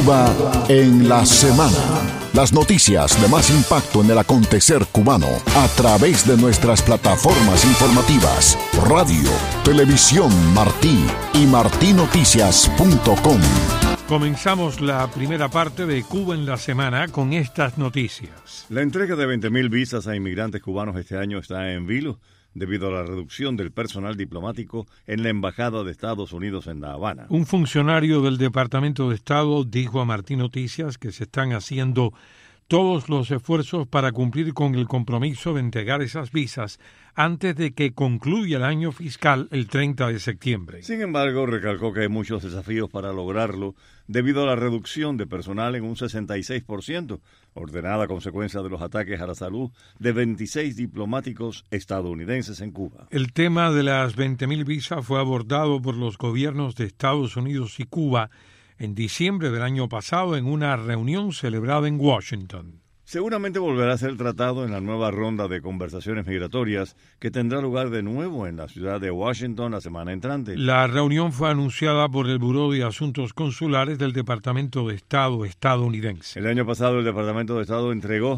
Cuba en la semana. Las noticias de más impacto en el acontecer cubano a través de nuestras plataformas informativas, radio, televisión Martí y martinoticias.com. Comenzamos la primera parte de Cuba en la semana con estas noticias. La entrega de 20.000 visas a inmigrantes cubanos este año está en vilo debido a la reducción del personal diplomático en la Embajada de Estados Unidos en La Habana. Un funcionario del Departamento de Estado dijo a Martí Noticias que se están haciendo todos los esfuerzos para cumplir con el compromiso de entregar esas visas antes de que concluya el año fiscal el 30 de septiembre. Sin embargo, recalcó que hay muchos desafíos para lograrlo debido a la reducción de personal en un 66%, ordenada a consecuencia de los ataques a la salud de 26 diplomáticos estadounidenses en Cuba. El tema de las 20.000 visas fue abordado por los gobiernos de Estados Unidos y Cuba en diciembre del año pasado en una reunión celebrada en Washington. Seguramente volverá a ser tratado en la nueva ronda de conversaciones migratorias que tendrá lugar de nuevo en la ciudad de Washington la semana entrante. La reunión fue anunciada por el Buró de Asuntos Consulares del Departamento de Estado estadounidense. El año pasado el Departamento de Estado entregó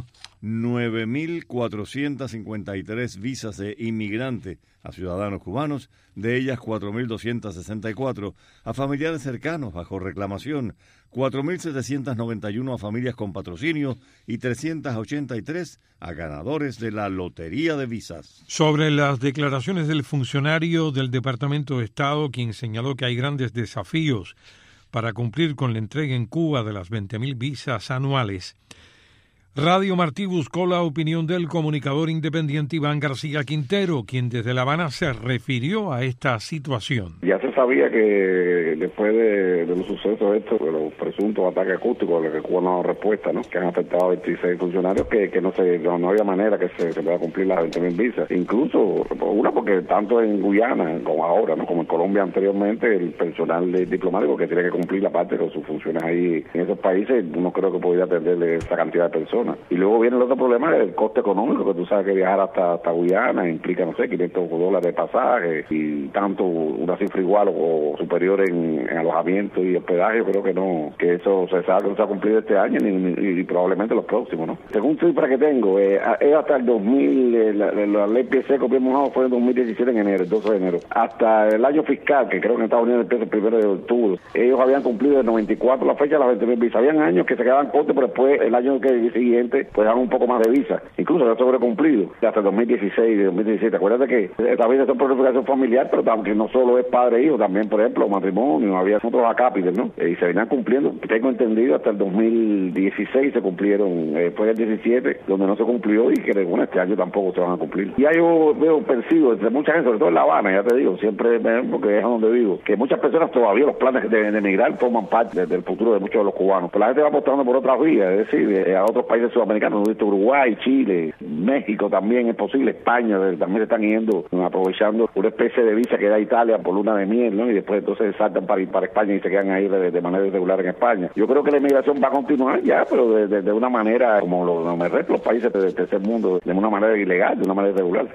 9.453 visas de inmigrante a ciudadanos cubanos, de ellas 4.264 a familiares cercanos bajo reclamación, 4.791 a familias con patrocinio y 383 a ganadores de la lotería de visas. Sobre las declaraciones del funcionario del Departamento de Estado, quien señaló que hay grandes desafíos para cumplir con la entrega en Cuba de las 20.000 visas anuales, Radio Martí buscó la opinión del comunicador independiente Iván García Quintero, quien desde La Habana se refirió a esta situación. Ya se sabía que después de los sucesos estos, de los presuntos ataques acústicos, de los que Cuba no ha dado respuesta, ¿no?, que han afectado a 26 funcionarios, que no había manera que se pueda cumplir las 20.000 visas. Incluso, porque tanto en Guyana como ahora, ¿no?, como en Colombia anteriormente, el personal diplomático que tiene que cumplir la parte de sus funciones ahí en esos países, no creo que podría atenderle esa cantidad de personas. Y luego viene el otro problema del coste económico, que tú sabes que viajar hasta Guyana implica, no sé, $500 de pasaje y tanto una cifra igual o superior en alojamiento y hospedaje. Yo creo que no, que eso se sabe que no se ha cumplido este año ni probablemente los próximos, ¿no? Según cifra que tengo, es hasta el 2000, la ley PSE que mojado fue en 2017 en enero, el 12 de enero. Hasta el año fiscal, que creo que en Estados Unidos empieza el 1 de octubre, ellos habían cumplido el 94 la fecha de las 20.000 visas. Habían años que se quedaban cortos, pero después el año siguiente pues dan un poco más de visa, incluso se ha sobrecumplido hasta el 2016 y 2017. Acuérdate que esta visa es por planificación familiar, pero también no solo es padre e hijo, también, por ejemplo, matrimonio, había otros acápites, ¿no? Y se venían cumpliendo, tengo entendido, hasta el 2016 se cumplieron, después del 17, donde no se cumplió y que bueno, este año tampoco se van a cumplir. Y ahí yo percibo entre mucha gente, sobre todo en La Habana, ya te digo, siempre, porque es donde vivo, que muchas personas todavía los planes de emigrar forman parte del futuro de muchos de los cubanos, pero la gente va apostando por otras vías, es decir, a otros países sudamericanos, Uruguay, Chile, México también es posible, España también se están yendo, aprovechando una especie de visa que da Italia por luna de miel, ¿no? Y después entonces saltan para España y se quedan ahí de manera irregular en España. Yo creo que la inmigración va a continuar ya, pero de una manera como los países del tercer mundo, de una manera ilegal, de una manera irregular.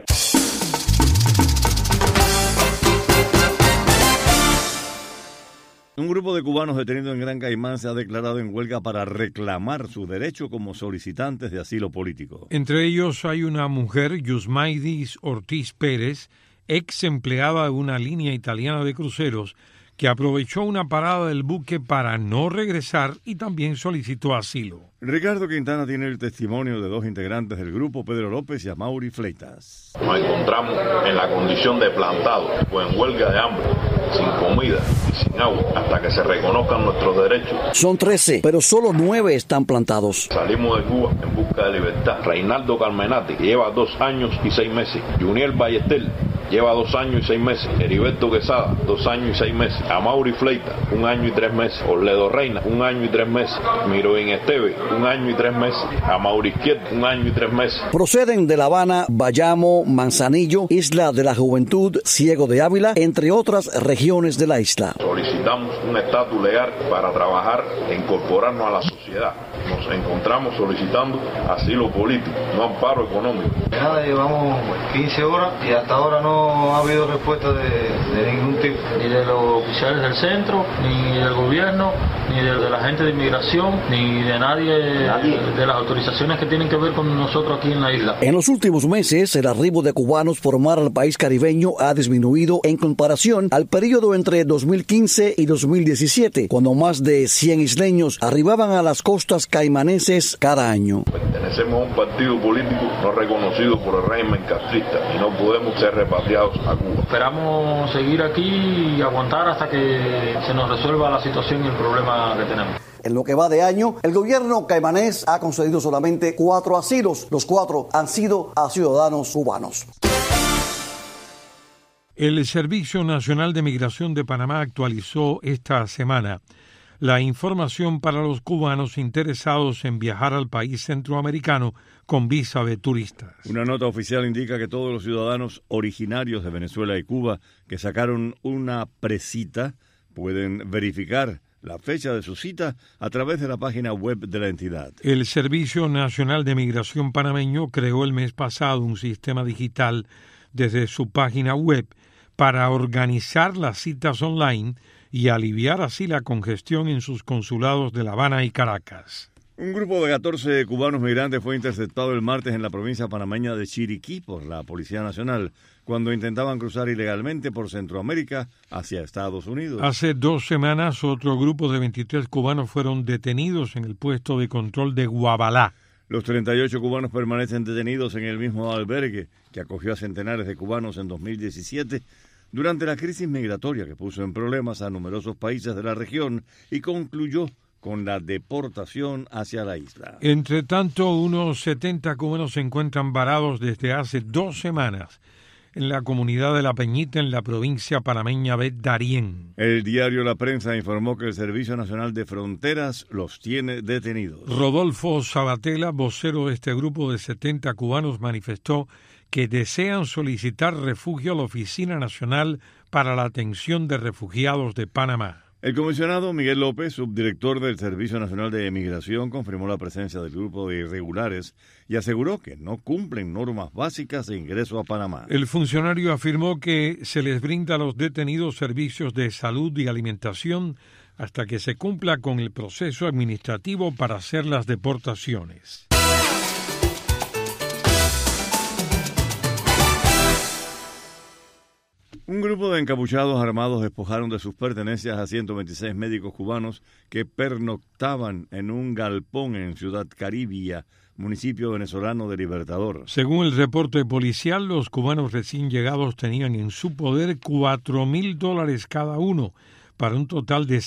Un grupo de cubanos detenidos en Gran Caimán se ha declarado en huelga para reclamar su derecho como solicitantes de asilo político. Entre ellos hay una mujer, Yusmaidis Ortiz Pérez, ex empleada de una línea italiana de cruceros, que aprovechó una parada del buque para no regresar y también solicitó asilo. Ricardo Quintana tiene el testimonio de dos integrantes del grupo, Pedro López y Amaury Fleitas. Nos encontramos en la condición de plantados, pues en huelga de hambre, sin comida y sin agua, hasta que se reconozcan nuestros derechos. Son 13, pero solo 9 están plantados. Salimos de Cuba en busca de libertad. Reinaldo Carmenati lleva 2 años y 6 meses. Juniel Ballester lleva 2 años y 6 meses. Heriberto Quesada, 2 años y 6 meses. Amaury Fleitas, 1 año y 3 meses. Orledo Reina, 1 año y 3 meses. Miroín Esteve, 1 año y 3 meses. Amaury Izquierdo, 1 año y 3 meses. Proceden de La Habana, Bayamo, Manzanillo, Isla de la Juventud, Ciego de Ávila, entre otras regiones de la isla. Solicitamos un estatus legal para trabajar e incorporarnos a la sociedad. Nos encontramos solicitando asilo político, no amparo económico. Nada, llevamos 15 horas y hasta ahora no no ha habido respuesta de ningún tipo, ni de los oficiales del centro, ni del gobierno, ni de la gente de inmigración, ni de nadie de las autorizaciones que tienen que ver con nosotros aquí en la isla. En los últimos meses, el arribo de cubanos por mar al país caribeño ha disminuido en comparación al periodo entre 2015 y 2017, cuando más de 100 isleños arribaban a las costas caimaneses cada año. Pertenecemos a un partido político no reconocido por el régimen castrista y no podemos ser repatriados a Cuba. Esperamos seguir aquí y aguantar hasta que se nos resuelva la situación y el problema que tenemos. En lo que va de año, el gobierno caimanés ha concedido solamente 4 asilos. Los 4 han sido a ciudadanos cubanos. El Servicio Nacional de Migración de Panamá actualizó esta semana la información para los cubanos interesados en viajar al país centroamericano con visa de turistas. Una nota oficial indica que todos los ciudadanos originarios de Venezuela y Cuba que sacaron una precita pueden verificar la fecha de su cita a través de la página web de la entidad. El Servicio Nacional de Migración panameño creó el mes pasado un sistema digital desde su página web para organizar las citas online y aliviar así la congestión en sus consulados de La Habana y Caracas. Un grupo de 14 cubanos migrantes fue interceptado el martes en la provincia panameña de Chiriquí por la Policía Nacional cuando intentaban cruzar ilegalmente por Centroamérica hacia Estados Unidos. Hace 2 semanas, otro grupo de 23 cubanos fueron detenidos en el puesto de control de Guabalá. Los 38 cubanos permanecen detenidos en el mismo albergue que acogió a centenares de cubanos en 2017 durante la crisis migratoria que puso en problemas a numerosos países de la región y concluyó con la deportación hacia la isla. Entre tanto, unos 70 cubanos se encuentran varados desde hace 2 semanas en la comunidad de La Peñita, en la provincia panameña de Darién. El diario La Prensa informó que el Servicio Nacional de Fronteras los tiene detenidos. Rodolfo Sabatella, vocero de este grupo de 70 cubanos, manifestó que desean solicitar refugio a la Oficina Nacional para la Atención de Refugiados de Panamá. El comisionado Miguel López, subdirector del Servicio Nacional de Emigración, confirmó la presencia del grupo de irregulares y aseguró que no cumplen normas básicas de ingreso a Panamá. El funcionario afirmó que se les brinda a los detenidos servicios de salud y alimentación hasta que se cumpla con el proceso administrativo para hacer las deportaciones. Un grupo de encapuchados armados despojaron de sus pertenencias a 126 médicos cubanos que pernoctaban en un galpón en Ciudad Caribia, municipio venezolano de Libertador. Según el reporte policial, los cubanos recién llegados tenían en su poder $4,000 cada uno, para un total de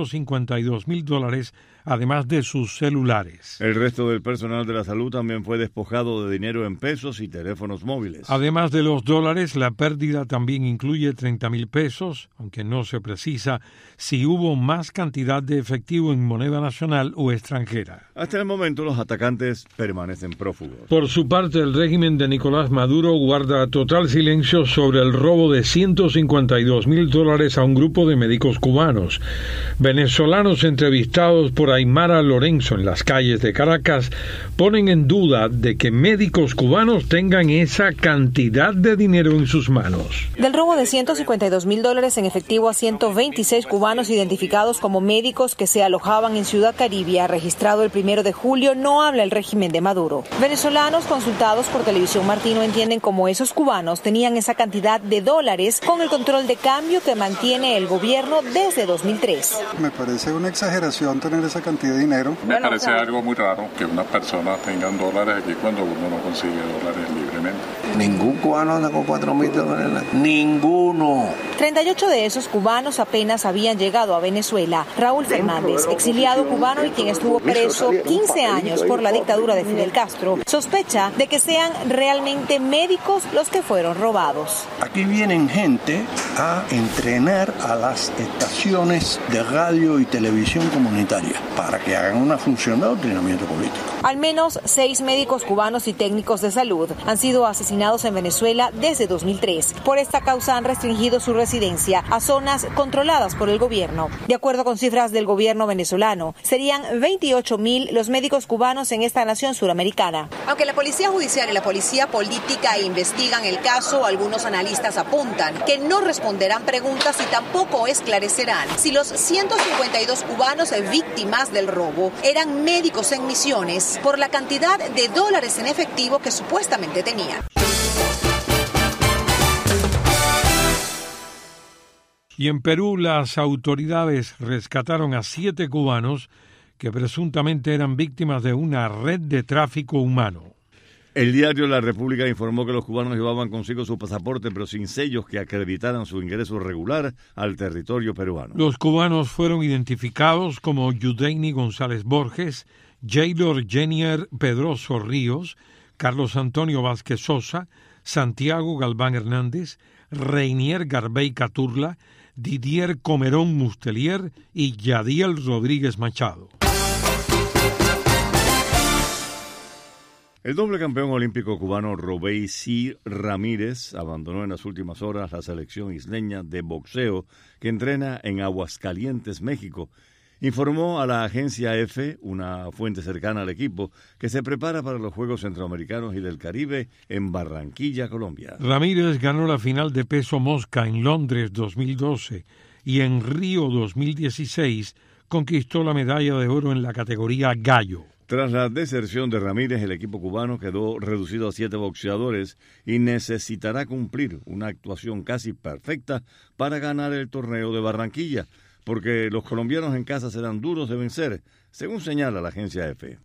$152,000, además de sus celulares. El resto del personal de la salud también fue despojado de dinero en pesos y teléfonos móviles. Además de los dólares, la pérdida también incluye $30,000, aunque no se precisa si hubo más cantidad de efectivo en moneda nacional o extranjera. Hasta el momento, los atacantes permanecen prófugos. Por su parte, el régimen de Nicolás Maduro guarda total silencio sobre el robo de $152,000 a un grupo de médicos cubanos. Venezolanos entrevistados por Aymara Lorenzo en las calles de Caracas ponen en duda de que médicos cubanos tengan esa cantidad de dinero en sus manos. Del robo de $152,000 en efectivo a 126 cubanos identificados como médicos que se alojaban en Ciudad Caribia, registrado el 1 de julio, no habla el régimen de Maduro. Venezolanos consultados por Televisión Martí no entienden cómo esos cubanos tenían esa cantidad de dólares con el control de cambio que mantiene el gobierno desde 2003. Me parece una exageración tener esa cantidad de dinero. Me parece algo muy raro que unas personas tengan dólares aquí cuando uno no consigue dólares libremente. Ningún cubano anda con $4,000. Ninguno. 38 de esos cubanos apenas habían llegado a Venezuela. Raúl Fernández, exiliado cubano y quien estuvo preso 15 años por la dictadura de Fidel Castro, sospecha de que sean realmente médicos los que fueron robados. Aquí vienen gente a entrenar a las estaciones de radio y televisión comunitaria para que hagan una función de adoctrinamiento político. Al menos 6 médicos cubanos y técnicos de salud han sido asesinados asesinados en Venezuela desde 2003. Por esta causa han restringido su residencia a zonas controladas por el gobierno. De acuerdo con cifras del gobierno venezolano, serían 28.000 los médicos cubanos en esta nación suramericana. Aunque la policía judicial y la policía política investigan el caso, algunos analistas apuntan que no responderán preguntas y tampoco esclarecerán si los 152 cubanos víctimas del robo eran médicos en misiones por la cantidad de dólares en efectivo que supuestamente tenían. Y en Perú, las autoridades rescataron a 7 cubanos que presuntamente eran víctimas de una red de tráfico humano. El diario La República informó que los cubanos llevaban consigo su pasaporte, pero sin sellos que acreditaran su ingreso regular al territorio peruano. Los cubanos fueron identificados como Yudeini González Borges, Jaylor Jenier Pedroso Ríos, Carlos Antonio Vázquez Sosa, Santiago Galván Hernández, Reinier Garbey Caturla, Didier Comerón Mustelier y Yadiel Rodríguez Machado. El doble campeón olímpico cubano Robeysi Ramírez abandonó en las últimas horas la selección isleña de boxeo que entrena en Aguascalientes, México. Informó a la agencia EFE, una fuente cercana al equipo, que se prepara para los Juegos Centroamericanos y del Caribe en Barranquilla, Colombia. Ramírez ganó la final de peso mosca en Londres 2012 y en Río 2016 conquistó la medalla de oro en la categoría gallo. Tras la deserción de Ramírez, el equipo cubano quedó reducido a 7 boxeadores y necesitará cumplir una actuación casi perfecta para ganar el torneo de Barranquilla, porque los colombianos en casa serán duros de vencer, según señala la agencia EFE.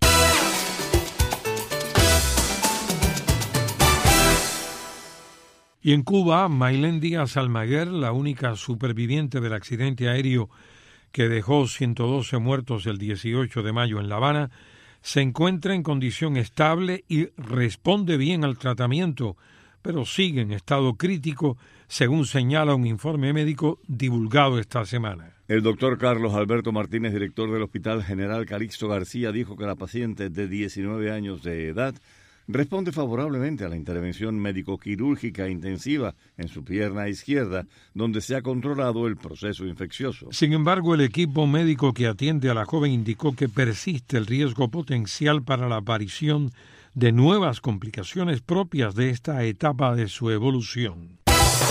Y en Cuba, Maylén Díaz Almaguer, la única superviviente del accidente aéreo que dejó 112 muertos el 18 de mayo en La Habana, se encuentra en condición estable y responde bien al tratamiento, pero sigue en estado crítico, según señala un informe médico divulgado esta semana. El doctor Carlos Alberto Martínez, director del Hospital General Calixto García, dijo que la paciente de 19 años de edad responde favorablemente a la intervención médico-quirúrgica intensiva en su pierna izquierda, donde se ha controlado el proceso infeccioso. Sin embargo, el equipo médico que atiende a la joven indicó que persiste el riesgo potencial para la aparición de nuevas complicaciones propias de esta etapa de su evolución.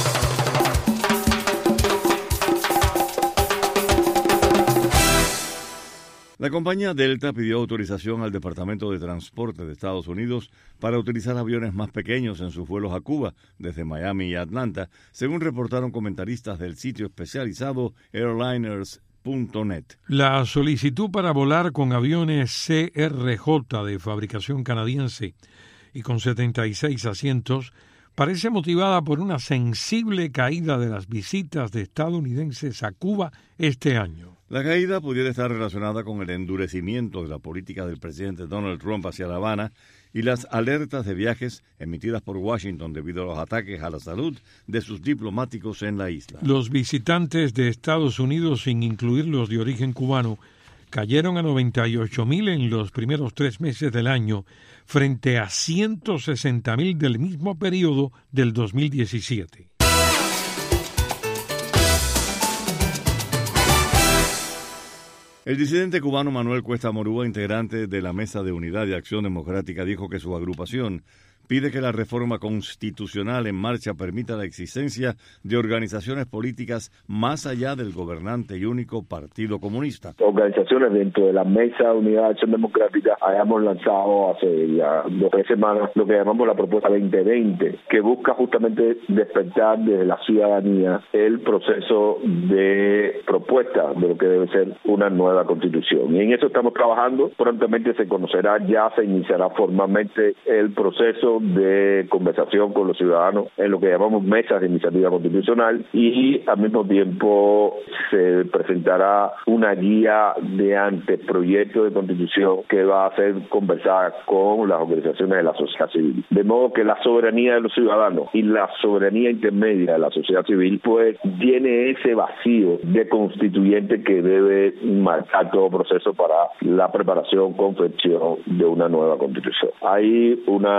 La compañía Delta pidió autorización al Departamento de Transporte de Estados Unidos para utilizar aviones más pequeños en sus vuelos a Cuba, desde Miami y Atlanta, según reportaron comentaristas del sitio especializado airliners.net. La solicitud para volar con aviones CRJ de fabricación canadiense y con 76 asientos parece motivada por una sensible caída de las visitas de estadounidenses a Cuba este año. La caída pudiera estar relacionada con el endurecimiento de la política del presidente Donald Trump hacia La Habana y las alertas de viajes emitidas por Washington debido a los ataques a la salud de sus diplomáticos en la isla. Los visitantes de Estados Unidos, sin incluir los de origen cubano, cayeron a 98.000 en los primeros 3 meses del año, frente a 160.000 del mismo periodo del 2017. El disidente cubano Manuel Cuesta Morúa, integrante de la Mesa de Unidad y Acción Democrática, dijo que su agrupación pide que la reforma constitucional en marcha permita la existencia de organizaciones políticas más allá del gobernante y único Partido Comunista. Organizaciones dentro de la Mesa de Unidad de Acción Democrática hayamos lanzado hace ya 2 o 3 semanas lo que llamamos la propuesta 2020, que busca justamente despertar desde la ciudadanía el proceso de propuesta de lo que debe ser una nueva constitución. Y en eso estamos trabajando. Prontamente se conocerá, ya se iniciará formalmente el proceso de conversación con los ciudadanos en lo que llamamos mesas de iniciativa constitucional, y al mismo tiempo se presentará una guía de anteproyecto de constitución que va a ser conversada con las organizaciones de la sociedad civil. De modo que la soberanía de los ciudadanos y la soberanía intermedia de la sociedad civil pues tiene ese vacío de constituyente que debe marcar todo proceso para la preparación, confección de una nueva constitución. Hay una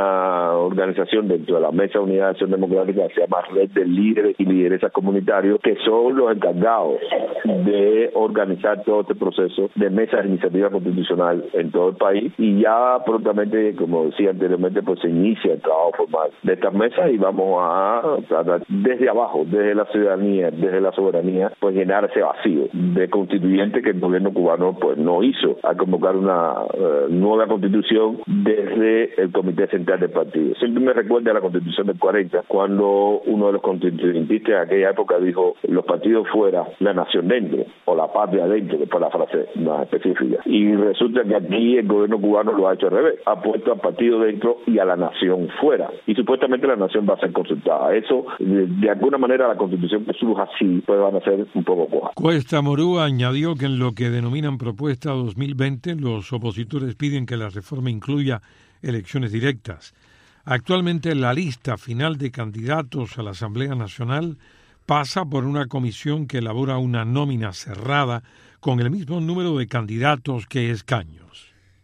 organización dentro de la Mesa de Unidad de Acción Democrática que se llama Red de Líderes y Lideresas Comunitarios, que son los encargados de organizar todo este proceso de mesa de iniciativa constitucional en todo el país. Y ya prontamente, como decía anteriormente, pues se inicia el trabajo formal de estas mesas y vamos a tratar desde abajo, desde la ciudadanía, desde la soberanía, pues llenar ese vacío de constituyente que el gobierno cubano pues no hizo al convocar una nueva constitución desde el Comité Central del partido. Siempre me recuerda a la Constitución del 40, cuando uno de los constituyentistas de aquella época dijo: los partidos fuera, la nación dentro, o la patria dentro, que fue la frase más específica. Y resulta que aquí el gobierno cubano lo ha hecho al revés, ha puesto al partido dentro y a la nación fuera, y supuestamente la nación va a ser consultada. Eso, de alguna manera, la constitución que surja así, pues van a ser un poco coja. Cuesta Morúa añadió que en lo que denominan Propuesta 2020, los opositores piden que la reforma incluya elecciones directas. Actualmente la lista final de candidatos a la Asamblea Nacional pasa por una comisión que elabora una nómina cerrada con el mismo número de candidatos que escaños.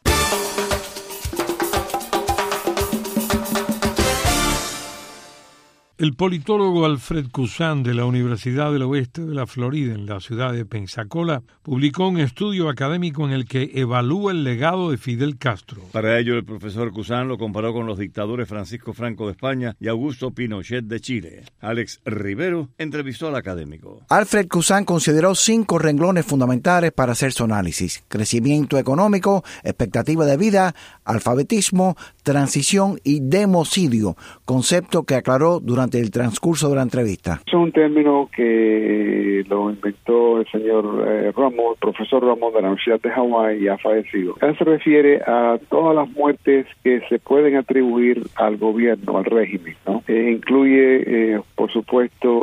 El politólogo Alfred Kuzan de la Universidad del Oeste de la Florida, en la ciudad de Pensacola, publicó un estudio académico en el que evalúa el legado de Fidel Castro. Para ello, el profesor Kuzan lo comparó con los dictadores Francisco Franco de España y Augusto Pinochet de Chile. Alex Rivero entrevistó al académico. Alfred Kuzan consideró 5 renglones fundamentales para hacer su análisis: crecimiento económico, expectativa de vida, alfabetismo, transición y democidio, concepto que aclaró durante el transcurso de la entrevista. Es un término que lo inventó el señor Ramos, profesor Ramos de la Universidad de Hawái, y ha fallecido. Él se refiere a todas las muertes que se pueden atribuir al gobierno, al régimen, ¿no? Incluye, por supuesto,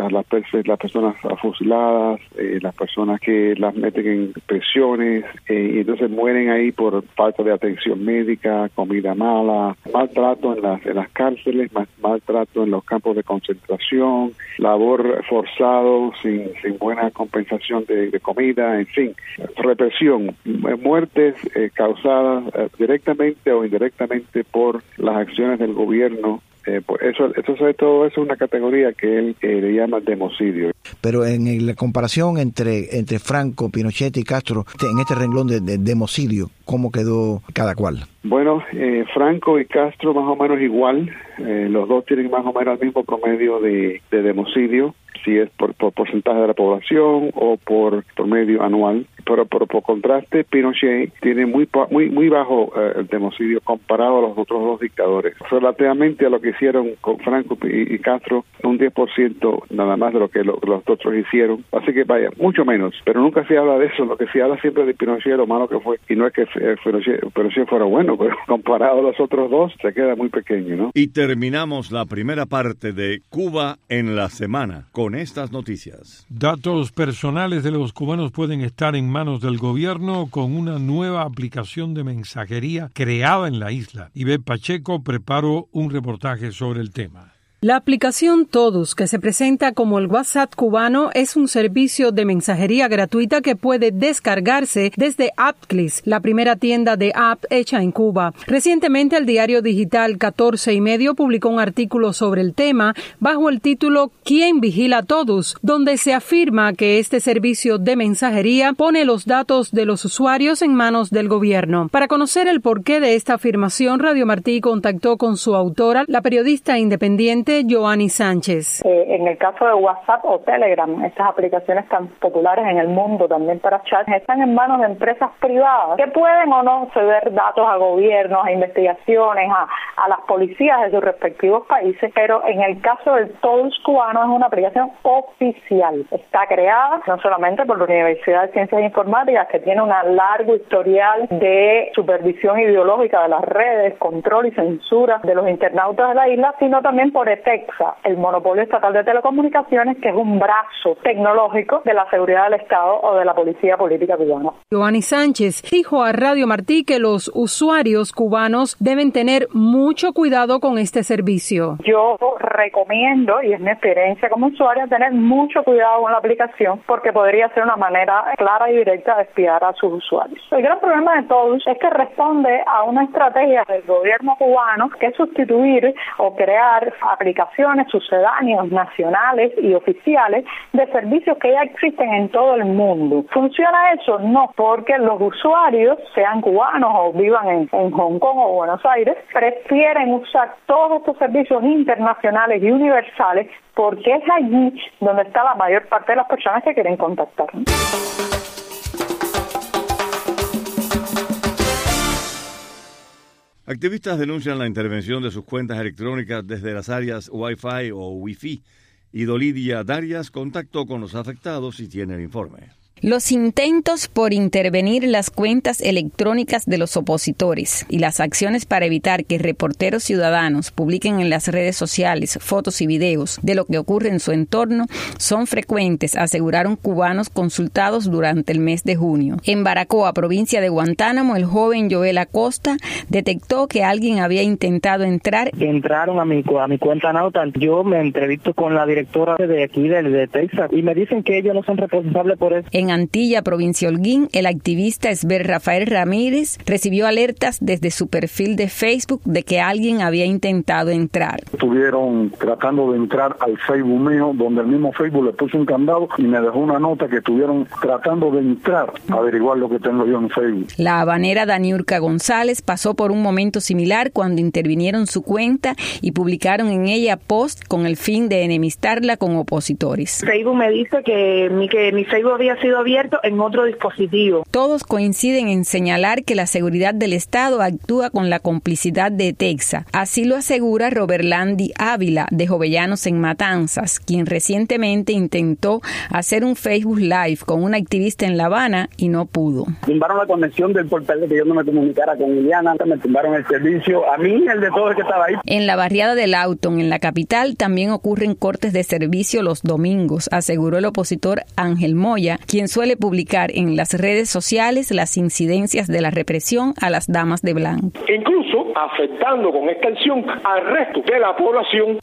las personas fusiladas, las personas que las meten en prisiones, y entonces mueren ahí por falta de atención médica, comida mala, maltrato en las cárceles, maltrato en los campos de concentración, labor forzado sin buena compensación de comida, en fin, represión, muertes causadas directamente o indirectamente por las acciones del gobierno. Todo eso es una categoría que él le llama democidio. Pero en la comparación entre Franco, Pinochet y Castro, en este renglón de democidio, ¿cómo quedó cada cual? Bueno, Franco y Castro más o menos igual, los dos tienen más o menos el mismo promedio de democidio, si es por porcentaje de la población o por promedio anual. Pero por contraste, Pinochet tiene muy bajo el democidio comparado a los otros dos dictadores. Relativamente a lo que hicieron con Franco y Castro, un 10% nada más de lo que los otros hicieron. Así que vaya, mucho menos. Pero nunca se habla de eso. Lo que se habla siempre de Pinochet, lo malo que fue. Y no es que Pinochet fuera bueno, pero comparado a los otros dos, se queda muy pequeño, ¿no? Y terminamos la primera parte de Cuba en la semana con estas noticias. Datos personales de los cubanos pueden estar en manos del gobierno con una nueva aplicación de mensajería creada en la isla. Ivette Pacheco preparó un reportaje sobre el tema. La aplicación Todos, que se presenta como el WhatsApp cubano, es un servicio de mensajería gratuita que puede descargarse desde AppClis, la primera tienda de app hecha en Cuba. Recientemente, el diario digital 14 y medio publicó un artículo sobre el tema bajo el título ¿Quién vigila a todos?, donde se afirma que este servicio de mensajería pone los datos de los usuarios en manos del gobierno. Para conocer el porqué de esta afirmación, Radio Martí contactó con su autora, la periodista independiente Joanny Sánchez. En el caso de WhatsApp o Telegram, estas aplicaciones tan populares en el mundo también para chat, están en manos de empresas privadas que pueden o no ceder datos a gobiernos, a investigaciones, a las policías de sus respectivos países, pero en el caso del Todos cubano es una aplicación oficial. Está creada no solamente por la Universidad de Ciencias Informáticas, que tiene un largo historial de supervisión ideológica de las redes, control y censura de los internautas de la isla, sino también por TEXA, el monopolio estatal de telecomunicaciones, que es un brazo tecnológico de la seguridad del Estado o de la policía política cubana. Joanny Sánchez dijo a Radio Martí que los usuarios cubanos deben tener mucho cuidado con este servicio. Yo recomiendo, y es mi experiencia como usuaria, tener mucho cuidado con la aplicación porque podría ser una manera clara y directa de espiar a sus usuarios. El gran problema de todos es que responde a una estrategia del gobierno cubano que es sustituir o crear aplicaciones sucedáneas nacionales y oficiales de servicios que ya existen en todo el mundo. ¿Funciona eso? No, porque los usuarios, sean cubanos o vivan en Hong Kong o Buenos Aires, prefieren usar todos estos servicios internacionales y universales porque es allí donde está la mayor parte de las personas que quieren contactarnos. Activistas denuncian la intervención de sus cuentas electrónicas desde las áreas Wi-Fi o Wi-Fi. Y Dolidia Darias contactó con los afectados y tiene el informe. Los intentos por intervenir las cuentas electrónicas de los opositores y las acciones para evitar que reporteros ciudadanos publiquen en las redes sociales fotos y videos de lo que ocurre en su entorno son frecuentes, aseguraron cubanos consultados durante el mes de junio. En Baracoa, provincia de Guantánamo, el joven Joel Acosta detectó que alguien había intentado entrar. Entraron a mi cuenta Nautal. Yo me entrevisto con la directora de aquí de Texas y me dicen que ellos no son responsables por eso. En Antilla, provincia Holguín, el activista Esber Rafael Ramírez recibió alertas desde su perfil de Facebook de que alguien había intentado entrar. Estuvieron tratando de entrar al Facebook mío, donde el mismo Facebook le puso un candado y me dejó una nota que estuvieron tratando de entrar a averiguar lo que tengo yo en Facebook. La habanera Daniurka González pasó por un momento similar cuando intervinieron su cuenta y publicaron en ella post con el fin de enemistarla con opositores. Facebook me dice que mi Facebook había sido abierto en otro dispositivo. Todos coinciden en señalar que la seguridad del Estado actúa con la complicidad de TEXA. Así lo asegura Roberlandi Ávila, de Jovellanos en Matanzas, quien recientemente intentó hacer un Facebook Live con una activista en La Habana y no pudo. Tumbaron la conexión del portal de que yo no me comunicara con Liliana, me tumbaron el servicio, a mí el de todo el que estaba ahí. En la barriada de Lawton, en la capital, también ocurren cortes de servicio los domingos, aseguró el opositor Ángel Moya, quien suele publicar en las redes sociales las incidencias de la represión a las damas de blanco. Incluso afectando con esta acción al resto de la población.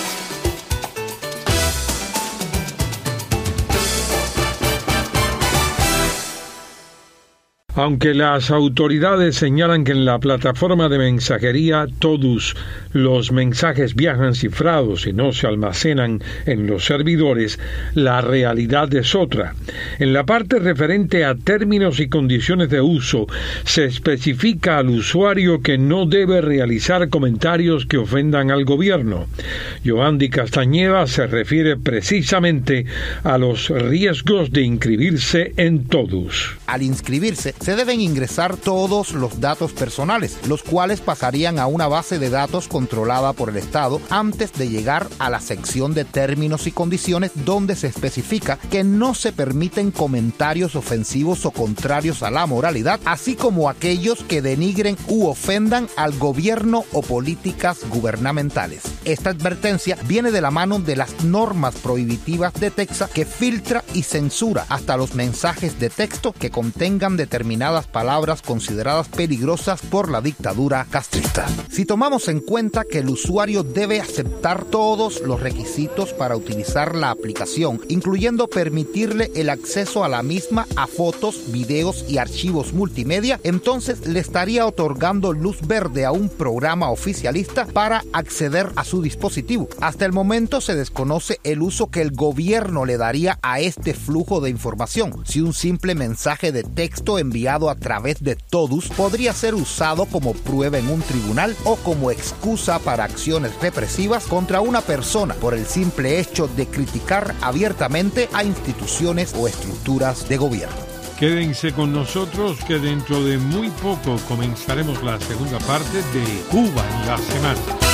Aunque las autoridades señalan que en la plataforma de mensajería Todus los mensajes viajan cifrados y no se almacenan en los servidores, la realidad es otra. En la parte referente a términos y condiciones de uso, se especifica al usuario que no debe realizar comentarios que ofendan al gobierno. Yoandi Castañeda se refiere precisamente a los riesgos de inscribirse en Todus. Al inscribirse, se deben ingresar todos los datos personales, los cuales pasarían a una base de datos controlada por el Estado antes de llegar a la sección de términos y condiciones, donde se especifica que no se permiten comentarios ofensivos o contrarios a la moralidad, así como aquellos que denigren u ofendan al gobierno o políticas gubernamentales. Esta advertencia viene de la mano de las normas prohibitivas de TEXA, que filtra y censura hasta los mensajes de texto que contengan determinadas palabras consideradas peligrosas por la dictadura castrista. Si tomamos en cuenta que el usuario debe aceptar todos los requisitos para utilizar la aplicación, incluyendo permitirle el acceso a la misma a fotos, videos y archivos multimedia, entonces le estaría otorgando luz verde a un programa oficialista para acceder a su dispositivo. Hasta el momento se desconoce el uso que el gobierno le daría a este flujo de información. Si un simple mensaje de texto enviado a través de Todus podría ser usado como prueba en un tribunal o como excusa para acciones represivas contra una persona por el simple hecho de criticar abiertamente a instituciones o estructuras de gobierno. Quédense con nosotros, que dentro de muy poco comenzaremos la segunda parte de Cuba en la semana.